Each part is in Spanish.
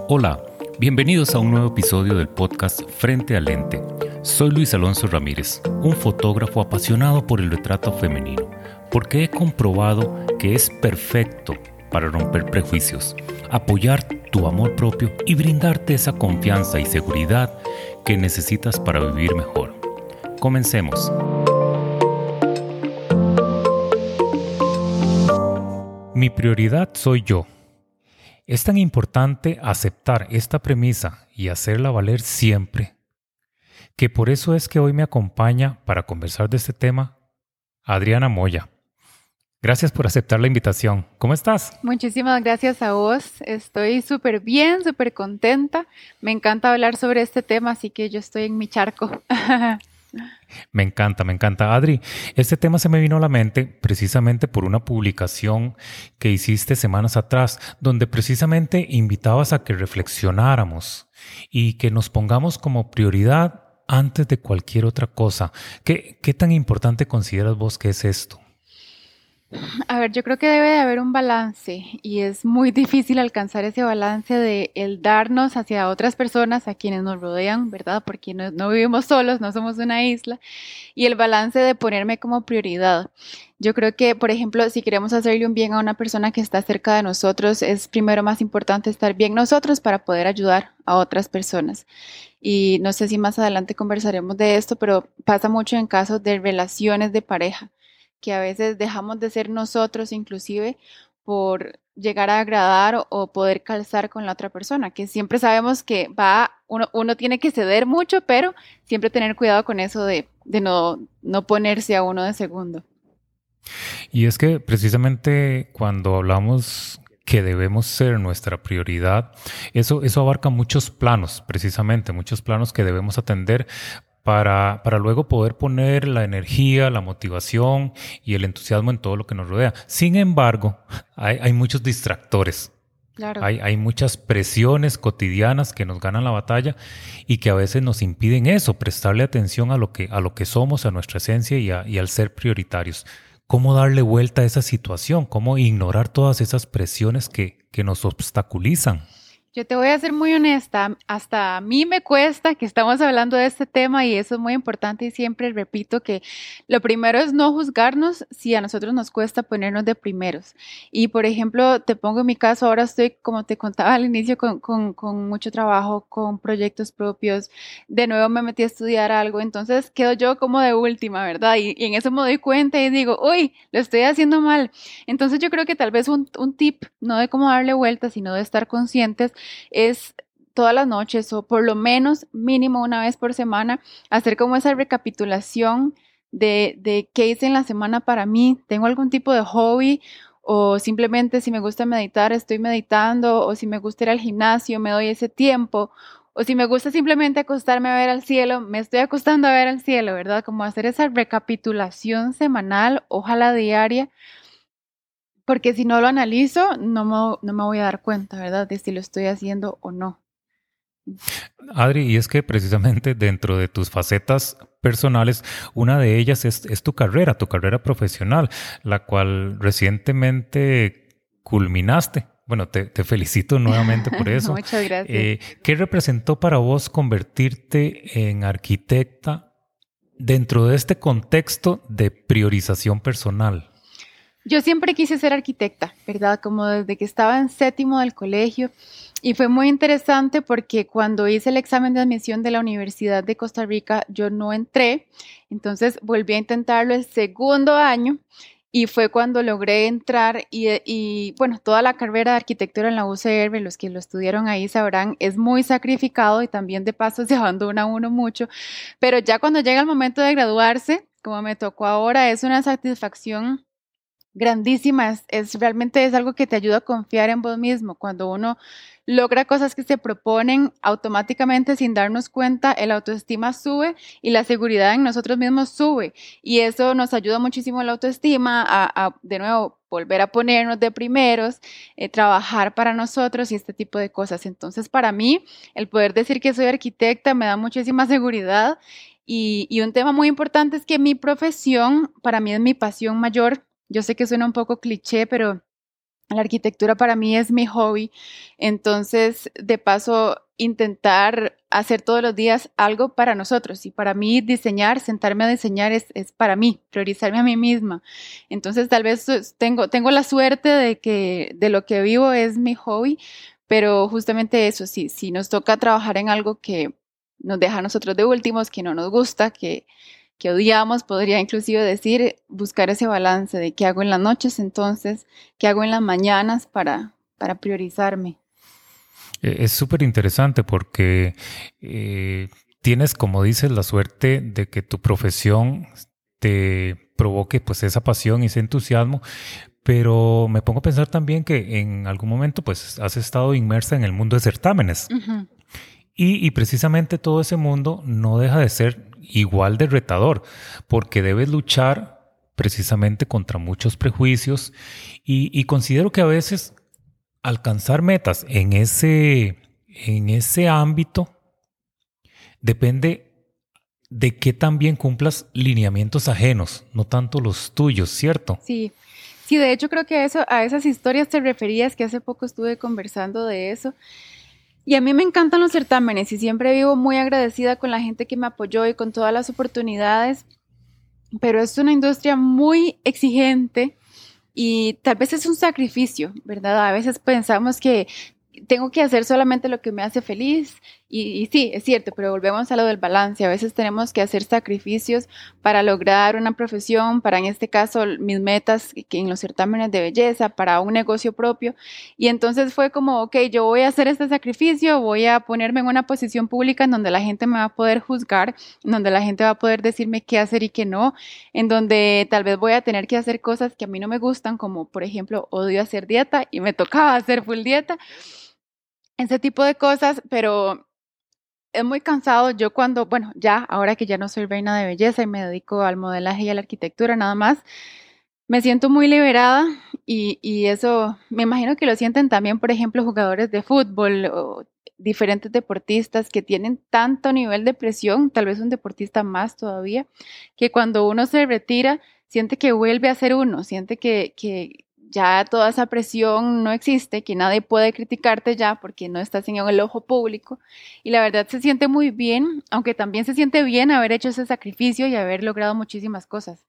Hola, bienvenidos a un nuevo episodio del podcast Frente al Lente. Soy Luis Alonso Ramírez, un fotógrafo apasionado por el retrato femenino, porque he comprobado que es perfecto para romper prejuicios, apoyar tu amor propio y brindarte esa confianza y seguridad que necesitas para vivir mejor. Comencemos. Mi prioridad soy yo. Es tan importante aceptar esta premisa y hacerla valer siempre, que por eso es que hoy me acompaña para conversar de este tema Adriana Moya. Gracias por aceptar la invitación. ¿Cómo estás? Muchísimas gracias a vos. Estoy súper bien, súper contenta. Me encanta hablar sobre este tema, así que yo estoy en mi charco. Me encanta. Adri, este tema se me vino a la mente precisamente por una publicación que hiciste semanas atrás, donde precisamente invitabas a que reflexionáramos y que nos pongamos como prioridad antes de cualquier otra cosa. ¿Qué tan importante consideras vos que es esto? A ver, yo creo que debe de haber un balance y es muy difícil alcanzar ese balance de el darnos hacia otras personas, a quienes nos rodean, ¿verdad? Porque no vivimos solos, no somos una isla, y el balance de ponerme como prioridad. Yo creo que, por ejemplo, si queremos hacerle un bien a una persona que está cerca de nosotros, es primero más importante estar bien nosotros para poder ayudar a otras personas. Y no sé si más adelante conversaremos de esto, pero pasa mucho en casos de relaciones de pareja, que a veces dejamos de ser nosotros inclusive por llegar a agradar o poder calzar con la otra persona, que siempre sabemos que uno tiene que ceder mucho, pero siempre tener cuidado con eso de no ponerse a uno de segundo. Y es que precisamente cuando hablamos que debemos ser nuestra prioridad, eso abarca muchos planos, precisamente, muchos planos que debemos atender para luego poder poner la energía, la motivación y el entusiasmo en todo lo que nos rodea. Sin embargo, hay muchos distractores. Claro. Hay muchas presiones cotidianas que nos ganan la batalla y que a veces nos impiden eso, prestarle atención a lo que somos, a nuestra esencia y al ser prioritarios. ¿Cómo darle vuelta a esa situación? ¿Cómo ignorar todas esas presiones que nos obstaculizan? Yo te voy a ser muy honesta, hasta a mí me cuesta que estamos hablando de este tema y eso es muy importante y siempre repito que lo primero es no juzgarnos si a nosotros nos cuesta ponernos de primeros. Y por ejemplo, te pongo en mi caso, ahora estoy, como te contaba al inicio, con mucho trabajo, con proyectos propios, de nuevo me metí a estudiar algo, entonces quedo yo como de última, ¿verdad? Y en eso me doy cuenta y digo, uy, lo estoy haciendo mal. Entonces yo creo que tal vez un tip, no de cómo darle vuelta, sino de estar conscientes, es todas las noches o por lo menos mínimo una vez por semana hacer como esa recapitulación de qué hice en la semana para mí. ¿Tengo algún tipo de hobby? O simplemente si me gusta meditar, estoy meditando, o si me gusta ir al gimnasio, me doy ese tiempo, o si me gusta simplemente acostarme a ver al cielo, me estoy acostando a ver al cielo, ¿verdad? Como hacer esa recapitulación semanal, ojalá diaria, porque si no lo analizo, no me voy a dar cuenta, ¿verdad? De si lo estoy haciendo o no. Adri, y es que precisamente dentro de tus facetas personales, una de ellas es tu carrera profesional, la cual recientemente culminaste. Bueno, te felicito nuevamente por eso. Muchas gracias. ¿Qué representó para vos convertirte en arquitecta dentro de este contexto de priorización personal? Yo siempre quise ser arquitecta, ¿verdad? Como desde que estaba en séptimo del colegio. Y fue muy interesante porque cuando hice el examen de admisión de la Universidad de Costa Rica, yo no entré. Entonces volví a intentarlo el segundo año y fue cuando logré entrar bueno, toda la carrera de arquitectura en la UCR, los que lo estudiaron ahí sabrán, es muy sacrificado y también de paso se abandona uno mucho. Pero ya cuando llega el momento de graduarse, como me tocó ahora, es una satisfacción grandísima, realmente es algo que te ayuda a confiar en vos mismo. Cuando uno logra cosas que se proponen, automáticamente sin darnos cuenta, el autoestima sube y la seguridad en nosotros mismos sube. Y eso nos ayuda muchísimo la autoestima de nuevo, volver a ponernos de primeros, trabajar para nosotros y este tipo de cosas. Entonces, para mí, el poder decir que soy arquitecta me da muchísima seguridad. Y un tema muy importante es que mi profesión, para mí es mi pasión mayor. Yo sé que suena un poco cliché, pero La arquitectura para mí es mi hobby, entonces de paso intentar hacer todos los días algo para nosotros y para mí diseñar, sentarme a diseñar es para mí, priorizarme a mí misma. Entonces tal vez tengo la suerte de que de lo que vivo es mi hobby, pero justamente eso, sí, si nos toca trabajar en algo que nos deja a nosotros de últimos, que no nos gusta, que odiamos, podría inclusive decir, buscar ese balance de qué hago en las noches entonces, qué hago en las mañanas para priorizarme. Es súper interesante porque tienes, como dices, la suerte de que tu profesión te provoque pues esa pasión y ese entusiasmo, pero me pongo a pensar también que en algún momento pues has estado inmersa en el mundo de certámenes. Ujú. Y precisamente todo ese mundo no deja de ser igual de retador, porque debes luchar precisamente contra muchos prejuicios y considero que a veces alcanzar metas en ese ámbito depende de que también cumplas lineamientos ajenos, no tanto los tuyos, ¿cierto? Sí, sí, de hecho creo que eso, a esas historias te referías, que hace poco estuve conversando de eso. Y a mí me encantan los certámenes y siempre vivo muy agradecida con la gente que me apoyó y con todas las oportunidades, pero es una industria muy exigente y tal vez es un sacrificio, ¿verdad? A veces pensamos que tengo que hacer solamente lo que me hace feliz y sí, es cierto, pero volvemos a lo del balance. A veces tenemos que hacer sacrificios para lograr una profesión, para en este caso mis metas que en los certámenes de belleza, para un negocio propio. Y entonces fue como, ok, yo voy a hacer este sacrificio, voy a ponerme en una posición pública en donde la gente me va a poder juzgar, en donde la gente va a poder decirme qué hacer y qué no, en donde tal vez voy a tener que hacer cosas que a mí no me gustan, como por ejemplo odio hacer dieta y me tocaba hacer full dieta, ese tipo de cosas, pero es muy cansado. Yo cuando, bueno, ya, ahora que ya no soy reina de belleza y me dedico al modelaje y a la arquitectura nada más, me siento muy liberada y eso me imagino que lo sienten también, por ejemplo, jugadores de fútbol o diferentes deportistas que tienen tanto nivel de presión, tal vez un deportista más todavía, que cuando uno se retira, siente que vuelve a ser uno, siente que ya toda esa presión no existe, que nadie puede criticarte ya porque no estás en el ojo público. Y la verdad se siente muy bien, aunque también se siente bien haber hecho ese sacrificio y haber logrado muchísimas cosas.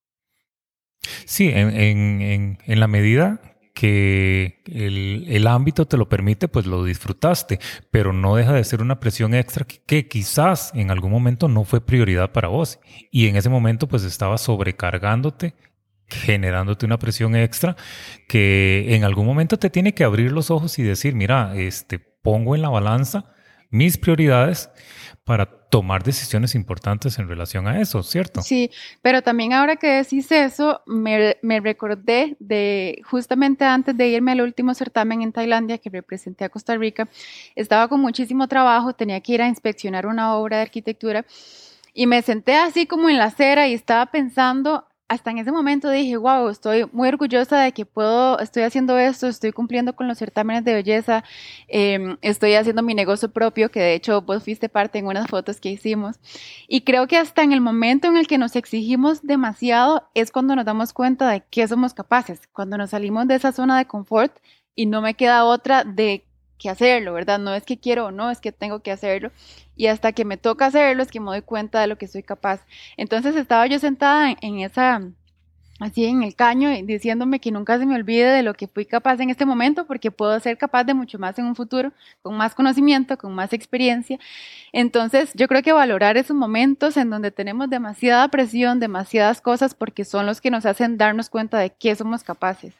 Sí, en la medida que el ámbito te lo permite, pues lo disfrutaste, pero no deja de ser una presión extra que quizás en algún momento no fue prioridad para vos y en ese momento pues estaba sobrecargándote, generándote una presión extra que en algún momento te tiene que abrir los ojos y decir, mira, pongo en la balanza mis prioridades para tomar decisiones importantes en relación a eso, ¿cierto? Sí, pero también ahora que decís eso, me recordé de justamente antes de irme al último certamen en Tailandia que representé a Costa Rica, estaba con muchísimo trabajo, tenía que ir a inspeccionar una obra de arquitectura y me senté así como en la acera y estaba pensando, hasta en ese momento dije, wow, estoy muy orgullosa de que estoy haciendo esto, estoy cumpliendo con los certámenes de belleza, estoy haciendo mi negocio propio, que de hecho vos fuiste parte en unas fotos que hicimos. Y creo que hasta en el momento en el que nos exigimos demasiado es cuando nos damos cuenta de que somos capaces, cuando nos salimos de esa zona de confort y no me queda otra de que hacerlo, ¿verdad? No es que quiero o no, es que tengo que hacerlo. Y hasta que me toca hacerlo es que me doy cuenta de lo que soy capaz. Entonces estaba yo sentada en esa, así en el caño, y diciéndome que nunca se me olvide de lo que fui capaz en este momento, porque puedo ser capaz de mucho más en un futuro, con más conocimiento, con más experiencia. Entonces yo creo que valorar esos momentos en donde tenemos demasiada presión, demasiadas cosas, porque son los que nos hacen darnos cuenta de qué somos capaces.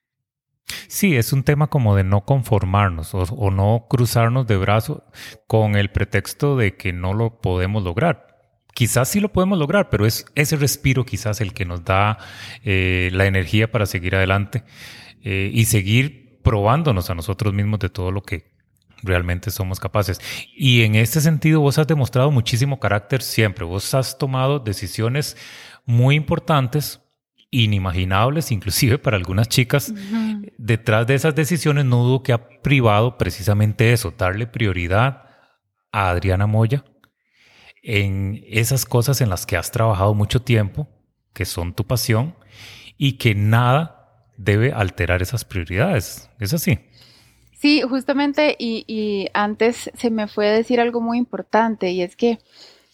Sí, es un tema como de no conformarnos o no cruzarnos de brazos con el pretexto de que no lo podemos lograr. Quizás sí lo podemos lograr, pero es ese respiro quizás el que nos da la energía para seguir adelante y seguir probándonos a nosotros mismos de todo lo que realmente somos capaces. Y en este sentido vos has demostrado muchísimo carácter siempre. Vos has tomado decisiones muy importantes, inimaginables, inclusive para algunas chicas. Ujú. Detrás de esas decisiones no dudo que ha privado precisamente eso, darle prioridad a Adriana Moya en esas cosas en las que has trabajado mucho tiempo, que son tu pasión y que nada debe alterar esas prioridades. ¿Es así? Sí, justamente, y antes se me fue a decir algo muy importante, y es que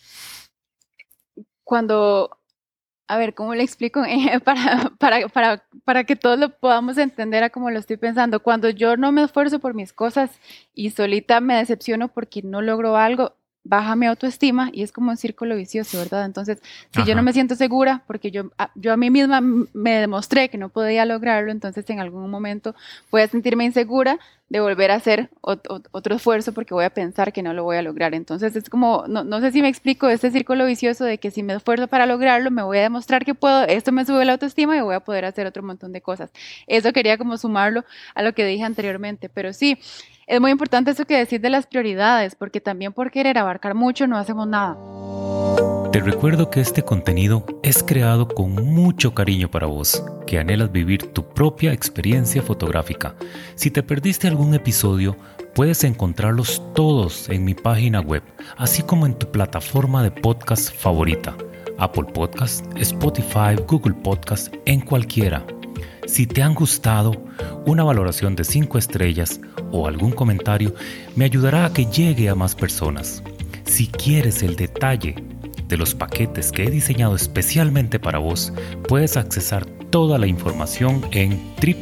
cuando, a ver, ¿cómo le explico? Para que todos lo podamos entender a cómo lo estoy pensando. Cuando yo no me esfuerzo por mis cosas y solita me decepciono porque no logro algo, baja mi autoestima y es como un círculo vicioso, ¿verdad? Entonces, si yo no me siento segura, porque yo a mí misma me demostré que no podía lograrlo, entonces en algún momento voy a sentirme insegura de volver a hacer otro esfuerzo porque voy a pensar que no lo voy a lograr. Entonces es como, no sé si me explico, este círculo vicioso de que si me esfuerzo para lograrlo, me voy a demostrar que puedo, esto me sube la autoestima y voy a poder hacer otro montón de cosas. Eso quería como sumarlo a lo que dije anteriormente, pero sí, es muy importante eso que decís de las prioridades, porque también por querer abarcar mucho no hacemos nada. Te recuerdo que este contenido es creado con mucho cariño para vos, que anhelas vivir tu propia experiencia fotográfica. Si te perdiste algún episodio, puedes encontrarlos todos en mi página web, así como en tu plataforma de podcast favorita, Apple Podcast, Spotify, Google Podcast, en cualquiera. Si te han gustado, una valoración de 5 estrellas o algún comentario me ayudará a que llegue a más personas. Si quieres el detalle de los paquetes que he diseñado especialmente para vos, puedes accesar toda la información en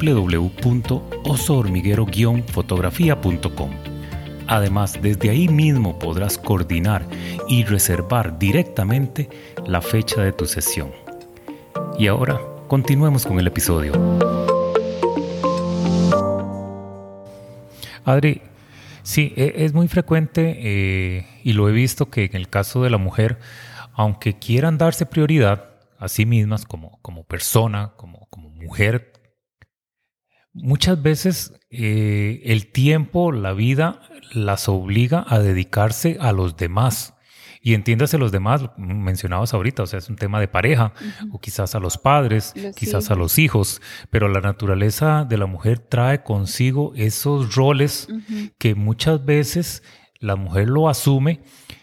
www.osohormiguero-fotografía.com. Además, desde ahí mismo podrás coordinar y reservar directamente la fecha de tu sesión. Y ahora, continuemos con el episodio. Adri, sí, es muy frecuente y lo he visto que en el caso de la mujer, aunque quieran darse prioridad a sí mismas como persona, como mujer, muchas veces el tiempo, la vida, las obliga a dedicarse a los demás. Y entiéndase los demás, mencionabas ahorita, o sea, es un tema de pareja, o quizás a los padres, quizás a los hijos, pero la naturaleza de la mujer trae consigo esos roles que muchas veces la mujer lo asume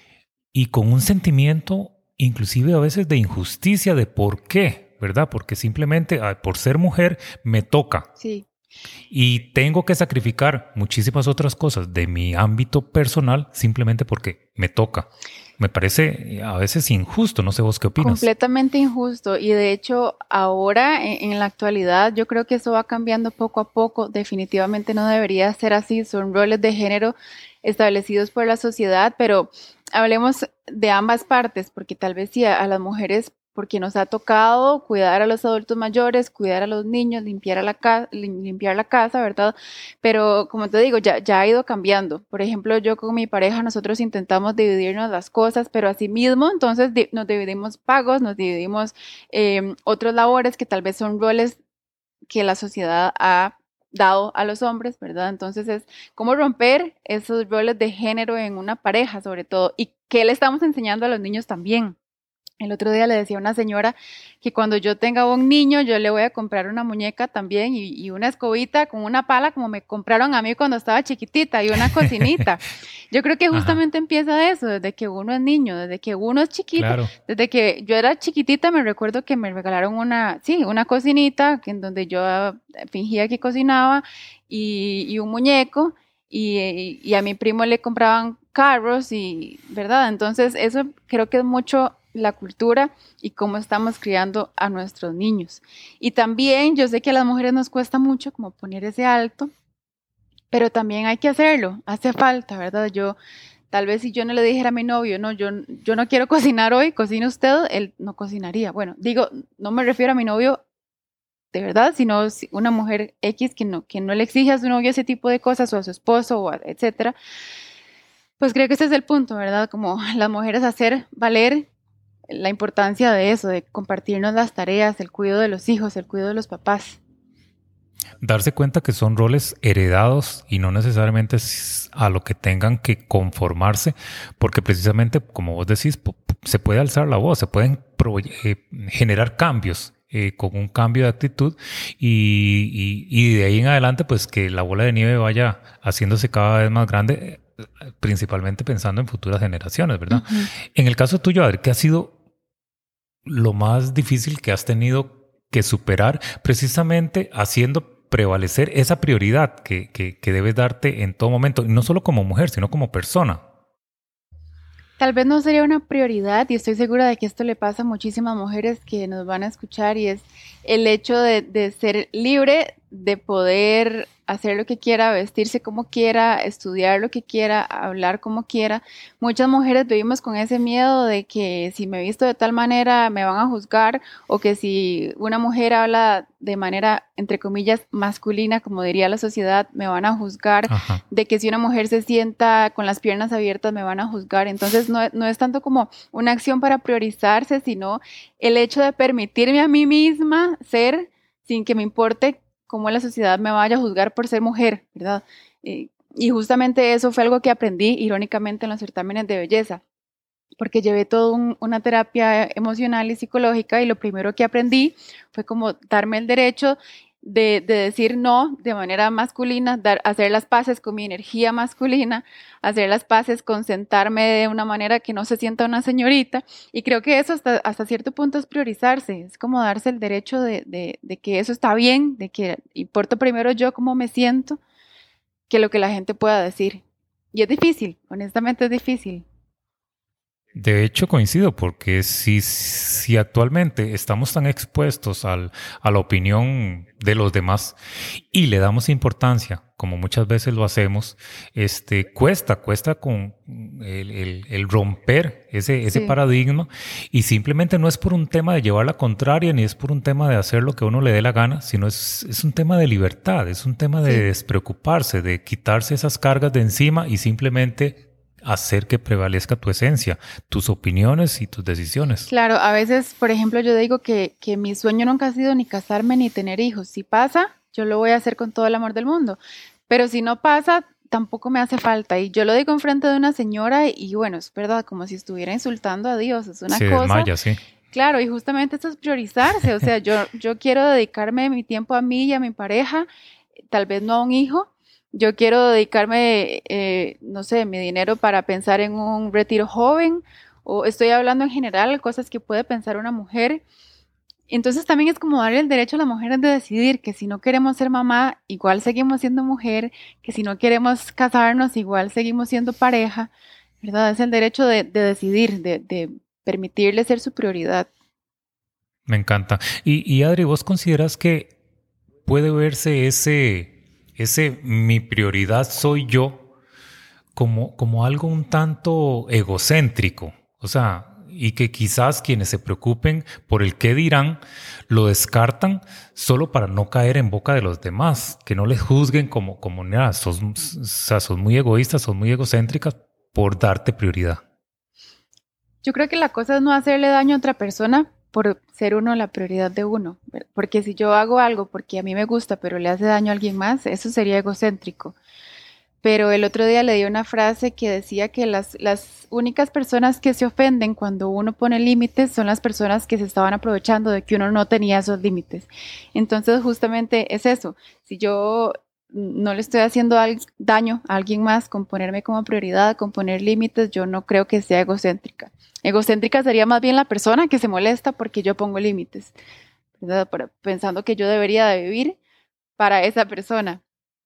y con un sentimiento inclusive a veces de injusticia de por qué, ¿verdad? Porque simplemente por ser mujer me toca. Sí. Y tengo que sacrificar muchísimas otras cosas de mi ámbito personal simplemente porque me toca. Me parece a veces injusto, no sé vos qué opinas. Completamente injusto, y de hecho ahora en la actualidad yo creo que eso va cambiando poco a poco. Definitivamente no debería ser así, son roles de género establecidos por la sociedad, pero hablemos de ambas partes, porque tal vez sí a las mujeres, porque nos ha tocado cuidar a los adultos mayores, cuidar a los niños, limpiar la casa, ¿verdad? Pero como te digo, ya ha ido cambiando. Por ejemplo, yo con mi pareja, nosotros intentamos dividirnos las cosas, pero así mismo, entonces nos dividimos pagos, nos dividimos otros labores que tal vez son roles que la sociedad ha dado a los hombres, ¿verdad? Entonces es cómo romper esos roles de género en una pareja, sobre todo, y qué le estamos enseñando a los niños también. El otro día le decía a una señora que cuando yo tenga un niño, yo le voy a comprar una muñeca también y una escobita con una pala como me compraron a mí cuando estaba chiquitita y una cocinita. Yo creo que justamente empieza eso, desde que uno es niño, desde que uno es chiquito. Claro. Desde que yo era chiquitita me recuerdo que me regalaron una cocinita en donde yo fingía que cocinaba y un muñeco. Y a mi primo le compraban carros y, ¿verdad? Entonces eso creo que es mucho la cultura y cómo estamos criando a nuestros niños. Y también yo sé que a las mujeres nos cuesta mucho como poner ese alto, pero también hay que hacerlo, hace falta, ¿verdad? Tal vez si yo no le dijera a mi novio, no, yo no quiero cocinar hoy, cocine usted, él no cocinaría. Bueno, digo, no me refiero a mi novio de verdad, sino una mujer X que no le exige a su novio ese tipo de cosas o a su esposo o etcétera. Pues creo que ese es el punto, ¿verdad? Como las mujeres hacer valer la importancia de eso, de compartirnos las tareas, el cuidado de los hijos, el cuidado de los papás. Darse cuenta que son roles heredados y no necesariamente a lo que tengan que conformarse, porque precisamente, como vos decís, se puede alzar la voz, se pueden generar cambios con un cambio de actitud y de ahí en adelante pues que la bola de nieve vaya haciéndose cada vez más grande, principalmente pensando en futuras generaciones, ¿verdad? En el caso tuyo, Adri, ¿qué ha sido lo más difícil que has tenido que superar precisamente haciendo prevalecer esa prioridad que debes darte en todo momento, y no solo como mujer, sino como persona. Tal vez no sería una prioridad y estoy segura de que esto le pasa a muchísimas mujeres que nos van a escuchar y es el hecho de ser libre, de poder hacer lo que quiera, vestirse como quiera, estudiar lo que quiera, hablar como quiera. Muchas mujeres vivimos con ese miedo de que si me visto de tal manera me van a juzgar o que si una mujer habla de manera, entre comillas, masculina, como diría la sociedad, me van a juzgar, Ajá. de que si una mujer se sienta con las piernas abiertas me van a juzgar. Entonces no es tanto como una acción para priorizarse, sino el hecho de permitirme a mí misma ser sin que me importe cómo la sociedad me vaya a juzgar por ser mujer, ¿verdad? Y justamente eso fue algo que aprendí irónicamente en los certámenes de belleza, porque llevé toda una terapia emocional y psicológica y lo primero que aprendí fue como darme el derecho de decir no de manera masculina, hacer las paces con mi energía masculina, hacer las paces con sentarme de una manera que no se sienta una señorita. Y creo que eso hasta cierto punto es priorizarse, es como darse el derecho de que eso está bien, de que importo primero yo cómo me siento que lo que la gente pueda decir. Y es difícil, honestamente es difícil. De hecho, coincido, porque si actualmente estamos tan expuestos a la opinión de los demás y le damos importancia, como muchas veces lo hacemos, cuesta con el romper ese Sí. paradigma, y simplemente no es por un tema de llevar la contraria, ni es por un tema de hacer lo que a uno le dé la gana, sino es un tema de libertad, es un tema de Sí. despreocuparse, de quitarse esas cargas de encima y simplemente hacer que prevalezca tu esencia, tus opiniones y tus decisiones. Claro, a veces, por ejemplo, yo digo que mi sueño nunca ha sido ni casarme ni tener hijos. Si pasa, yo lo voy a hacer con todo el amor del mundo. Pero si no pasa, tampoco me hace falta. Y yo lo digo enfrente de una señora y bueno, es verdad, como si estuviera insultando a Dios. Es una Se cosa. desmaya, sí. Claro, y justamente esto es priorizarse. O sea, yo quiero dedicarme mi tiempo a mí y a mi pareja, tal vez no a un hijo. Yo quiero dedicarme, no sé, mi dinero para pensar en un retiro joven, o estoy hablando en general, cosas que puede pensar una mujer. Entonces también es como darle el derecho a las mujeres de decidir que si no queremos ser mamá, igual seguimos siendo mujer, que si no queremos casarnos, igual seguimos siendo pareja, ¿verdad? Es el derecho de decidir, de permitirle ser su prioridad. Me encanta. Y Adri, ¿vos consideras que puede verse ese mi prioridad soy yo como algo un tanto egocéntrico? O sea, y que quizás quienes se preocupen por el qué dirán lo descartan solo para no caer en boca de los demás, que no les juzguen como nada, sos muy egoístas, sos muy egocéntricas por darte prioridad. Yo creo que la cosa es no hacerle daño a otra persona por ser uno la prioridad de uno, porque si yo hago algo porque a mí me gusta, pero le hace daño a alguien más, eso sería egocéntrico. Pero el otro día leí una frase que decía que las únicas personas que se ofenden cuando uno pone límites son las personas que se estaban aprovechando de que uno no tenía esos límites. Entonces justamente es eso, si yo no le estoy haciendo daño a alguien más con ponerme como prioridad, con poner límites, yo no creo que sea egocéntrica. Egocéntrica sería más bien la persona que se molesta porque yo pongo límites, ¿verdad? Pensando que yo debería de vivir para esa persona.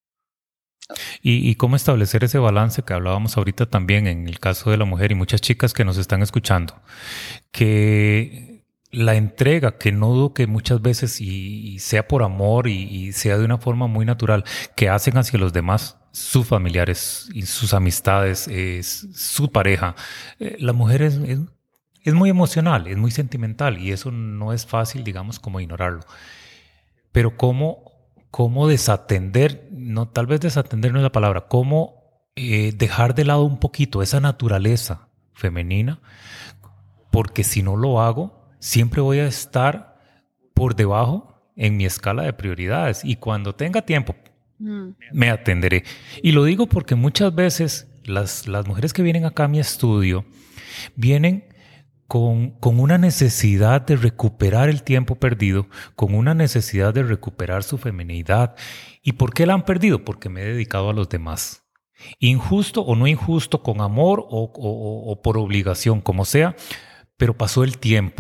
Y cómo establecer ese balance que hablábamos ahorita también en el caso de la mujer y muchas chicas que nos están escuchando, que la entrega, que no dudo que muchas veces y sea por amor y sea de una forma muy natural, que hacen hacia los demás, sus familiares y sus amistades, su pareja. La mujer es muy emocional, es muy sentimental y eso no es fácil, digamos, como ignorarlo. Pero cómo desatender, no, tal vez desatender no es la palabra, cómo dejar de lado un poquito esa naturaleza femenina, porque si no lo hago, siempre voy a estar por debajo en mi escala de prioridades y cuando tenga tiempo me atenderé. Y lo digo porque muchas veces las mujeres que vienen acá a mi estudio vienen con una necesidad de recuperar el tiempo perdido, con una necesidad de recuperar su feminidad. ¿Y por qué la han perdido? Porque me he dedicado a los demás. Injusto o no injusto, con amor o por obligación, como sea, pero pasó el tiempo.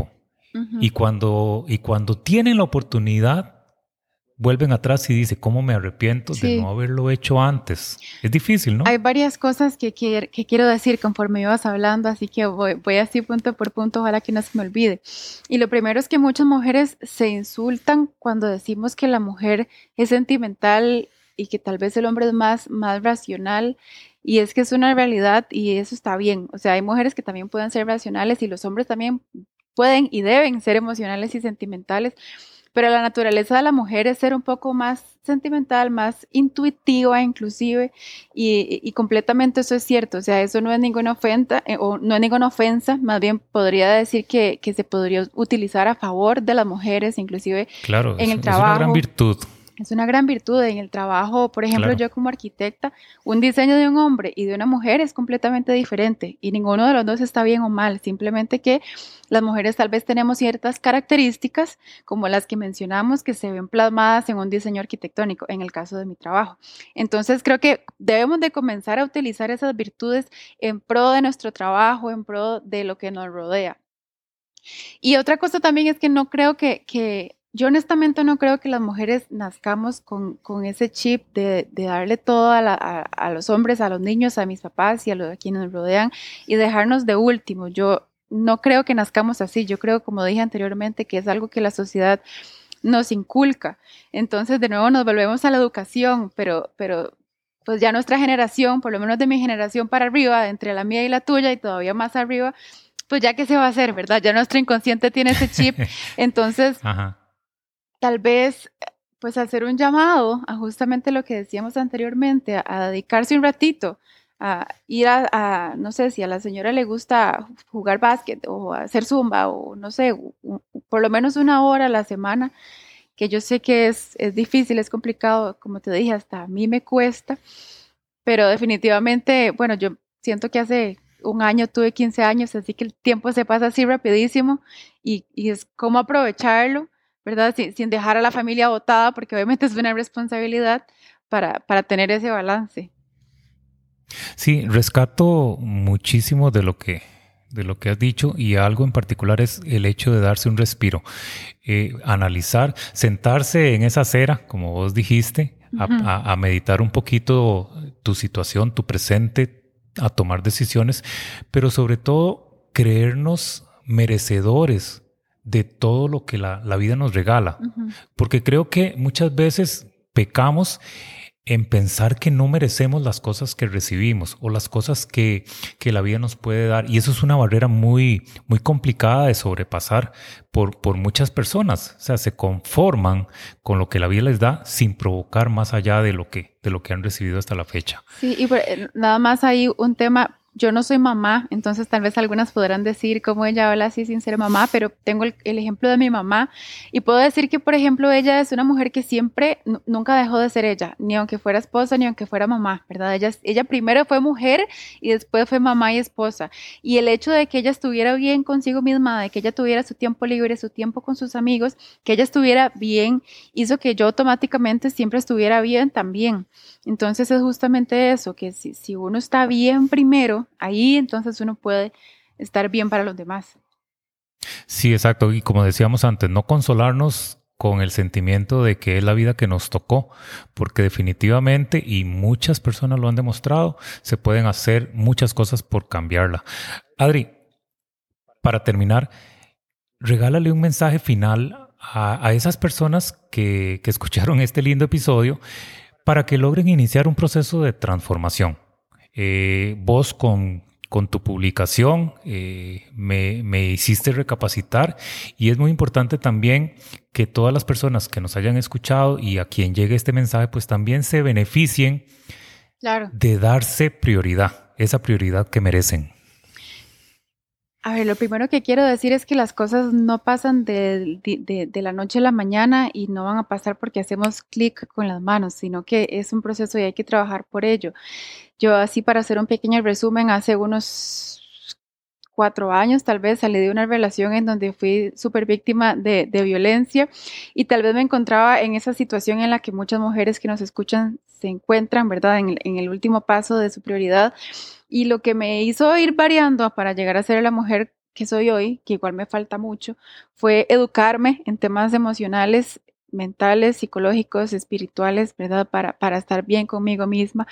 Y cuando tienen la oportunidad, vuelven atrás y dicen, ¿cómo me arrepiento de no haberlo hecho antes? Es difícil, ¿no? Hay varias cosas que quiero decir conforme ibas hablando, así que voy así punto por punto, ojalá que no se me olvide. Y lo primero es que muchas mujeres se insultan cuando decimos que la mujer es sentimental y que tal vez el hombre es más racional. Y es que es una realidad y eso está bien. O sea, hay mujeres que también pueden ser racionales y los hombres también pueden y deben ser emocionales y sentimentales. Pero la naturaleza de la mujer es ser un poco más sentimental, más intuitiva inclusive, y completamente eso es cierto, o sea, eso no es ninguna ofensa, o no es ninguna ofensa, más bien podría decir que se podría utilizar a favor de las mujeres, inclusive claro, en el es una gran trabajo. virtud. Es una gran virtud en el trabajo. Por ejemplo, Claro. yo como arquitecta, un diseño de un hombre y de una mujer es completamente diferente y ninguno de los dos está bien o mal. Simplemente que las mujeres tal vez tenemos ciertas características como las que mencionamos que se ven plasmadas en un diseño arquitectónico, en el caso de mi trabajo. Entonces creo que debemos de comenzar a utilizar esas virtudes en pro de nuestro trabajo, en pro de lo que nos rodea. Y otra cosa también es que no creo yo honestamente no creo que las mujeres nazcamos con ese chip de darle todo a los hombres, a los niños, a mis papás y a quienes nos rodean y dejarnos de último. Yo no creo que nazcamos así. Yo creo, como dije anteriormente, que es algo que la sociedad nos inculca. Entonces, de nuevo, nos volvemos a la educación, pero pues ya nuestra generación, por lo menos de mi generación para arriba, entre la mía y la tuya y todavía más arriba, pues ya qué se va a hacer, ¿verdad? Ya nuestro inconsciente tiene ese chip. Entonces, Ajá. tal vez, pues hacer un llamado a justamente lo que decíamos anteriormente, a dedicarse un ratito, a ir no sé, si a la señora le gusta jugar básquet o hacer zumba o no sé, por lo menos una hora a la semana, que yo sé que es difícil, es complicado, como te dije, hasta a mí me cuesta, pero definitivamente, bueno, yo siento que hace un año tuve 15 años, así que el tiempo se pasa así rapidísimo y es cómo aprovecharlo, ¿verdad? Sin dejar a la familia botada, porque obviamente es una responsabilidad para tener ese balance. Sí, rescato muchísimo de lo que has dicho y algo en particular es el hecho de darse un respiro, analizar, sentarse en esa acera, como vos dijiste, a meditar un poquito tu situación, tu presente, a tomar decisiones, pero sobre todo creernos merecedores de todo lo que la vida nos regala, Ujú. porque creo que muchas veces pecamos en pensar que no merecemos las cosas que recibimos o las cosas que la vida nos puede dar. Y eso es una barrera muy, muy complicada de sobrepasar por muchas personas. O sea, se conforman con lo que la vida les da sin provocar más allá de lo que han recibido hasta la fecha. Sí, y nada más hay un tema. Yo no soy mamá, entonces tal vez algunas podrán decir cómo ella habla así sin ser mamá, pero tengo el ejemplo de mi mamá y puedo decir que, por ejemplo, ella es una mujer que siempre, nunca dejó de ser ella, ni aunque fuera esposa, ni aunque fuera mamá, ¿verdad? Ella primero fue mujer y después fue mamá y esposa. Y el hecho de que ella estuviera bien consigo misma, de que ella tuviera su tiempo libre, su tiempo con sus amigos, que ella estuviera bien, hizo que yo automáticamente siempre estuviera bien también. Entonces es justamente eso, que si uno está bien primero, ahí entonces uno puede estar bien para los demás. Sí, exacto. Y como decíamos antes, no consolarnos con el sentimiento de que es la vida que nos tocó, porque definitivamente, y muchas personas lo han demostrado, se pueden hacer muchas cosas por cambiarla. Adri, para terminar, regálale un mensaje final a esas personas que escucharon este lindo episodio para que logren iniciar un proceso de transformación. Vos con tu publicación me hiciste recapacitar y es muy importante también que todas las personas que nos hayan escuchado y a quien llegue este mensaje pues también se beneficien Claro. de darse prioridad, esa prioridad que merecen. A ver, lo primero que quiero decir es que las cosas no pasan de la noche a la mañana y no van a pasar porque hacemos clic con las manos, sino que es un proceso y hay que trabajar por ello. Yo así para hacer un pequeño resumen, hace unos 4 años tal vez salí de una relación en donde fui súper víctima de violencia y tal vez me encontraba en esa situación en la que muchas mujeres que nos escuchan se encuentran, ¿verdad? En el último paso de su prioridad y lo que me hizo ir variando para llegar a ser la mujer que soy hoy, que igual me falta mucho, fue educarme en temas emocionales, mentales, psicológicos, espirituales, ¿verdad? Para estar bien conmigo misma.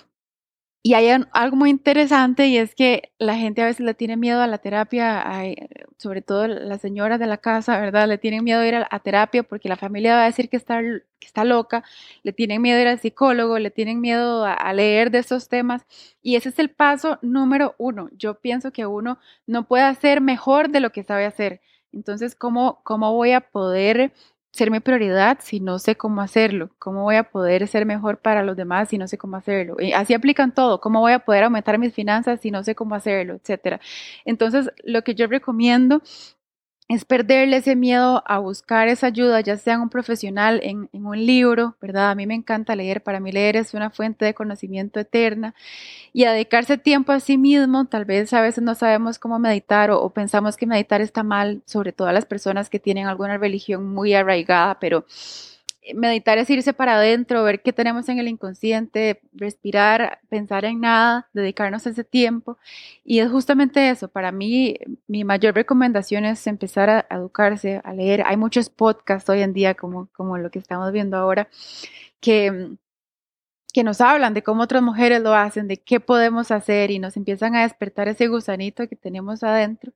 Y hay algo muy interesante y es que la gente a veces le tiene miedo a la terapia, sobre todo las señoras de la casa, ¿verdad? Le tienen miedo a ir a terapia porque la familia va a decir que está loca, le tienen miedo a ir al psicólogo, le tienen miedo a leer de estos temas y ese es el paso número uno. Yo pienso que uno no puede hacer mejor de lo que sabe hacer. Entonces, ¿cómo voy a poder ser mi prioridad si no sé cómo hacerlo? ¿Cómo voy a poder ser mejor para los demás si no sé cómo hacerlo? Y así aplican todo. ¿Cómo voy a poder aumentar mis finanzas si no sé cómo hacerlo? Etcétera. Entonces, lo que yo recomiendo es perderle ese miedo a buscar esa ayuda, ya sea en un profesional, en un libro, ¿verdad? A mí me encanta leer, para mí leer es una fuente de conocimiento eterna y a dedicarse tiempo a sí mismo. Tal vez a veces no sabemos cómo meditar o pensamos que meditar está mal, sobre todo a las personas que tienen alguna religión muy arraigada, pero meditar es irse para adentro, ver qué tenemos en el inconsciente, respirar, pensar en nada, dedicarnos ese tiempo. Y es justamente eso. Para mí, mi mayor recomendación es empezar a educarse, a leer. Hay muchos podcasts hoy en día, como lo que estamos viendo ahora, que que nos hablan de cómo otras mujeres lo hacen, de qué podemos hacer y nos empiezan a despertar ese gusanito que tenemos adentro.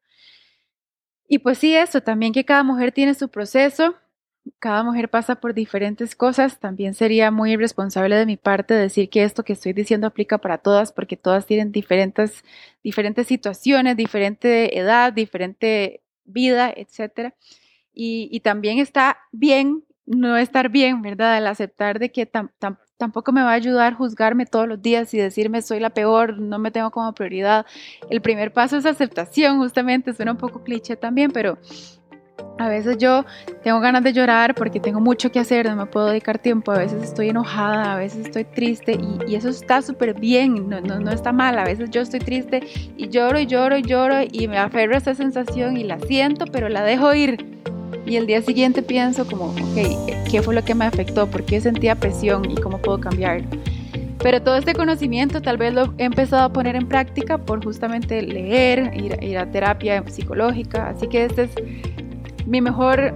Y pues sí, eso, también que cada mujer tiene su proceso, cada mujer pasa por diferentes cosas. También sería muy irresponsable de mi parte decir que esto que estoy diciendo aplica para todas, porque todas tienen diferentes situaciones, diferente edad, diferente vida, etcétera. Y también está bien no estar bien, ¿verdad? El aceptar de que tampoco me va a ayudar juzgarme todos los días y decirme soy la peor, no me tengo como prioridad. El primer paso es aceptación, justamente, suena un poco cliché también, pero a veces yo tengo ganas de llorar porque tengo mucho que hacer, no me puedo dedicar tiempo, a veces estoy enojada, a veces estoy triste y eso está súper bien, no está mal. A veces yo estoy triste y lloro y lloro y lloro y me aferro a esa sensación y la siento, pero la dejo ir. Y el día siguiente pienso como, ok, ¿qué fue lo que me afectó? ¿Por qué sentía presión y cómo puedo cambiarlo? Pero todo este conocimiento tal vez lo he empezado a poner en práctica por justamente leer, ir a terapia psicológica. Así que este es mi mejor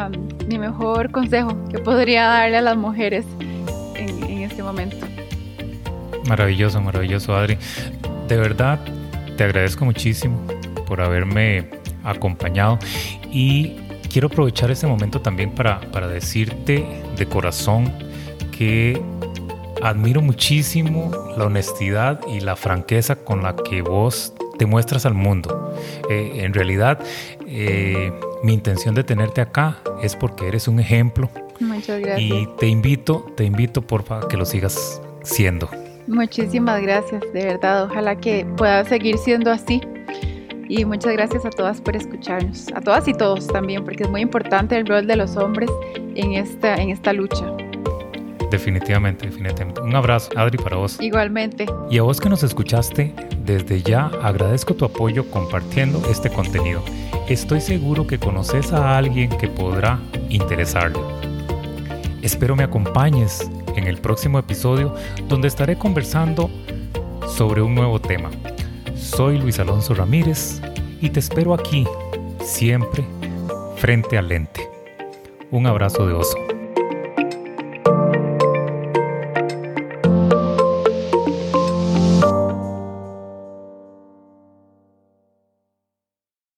consejo que podría darle a las mujeres en este momento. Maravilloso, maravilloso, Adri. De verdad, te agradezco muchísimo por haberme acompañado y quiero aprovechar este momento también para decirte de corazón que admiro muchísimo la honestidad y la franqueza con la que vos te muestras al mundo. En realidad, mi intención de tenerte acá es porque eres un ejemplo. Muchas gracias. Y te invito porfa a que lo sigas siendo. Muchísimas gracias, de verdad. Ojalá que pueda seguir siendo así. Y muchas gracias a todas por escucharnos, a todas y todos también, porque es muy importante el rol de los hombres en esta lucha. Definitivamente. Un abrazo, Adri, para vos. Igualmente. Y a vos que nos escuchaste, desde ya agradezco tu apoyo compartiendo este contenido. Estoy seguro que conoces a alguien que podrá interesarle. Espero me acompañes en el próximo episodio, donde estaré conversando sobre un nuevo tema. Soy Luis Alonso Ramírez y te espero aquí, siempre, frente al lente. Un abrazo de oso.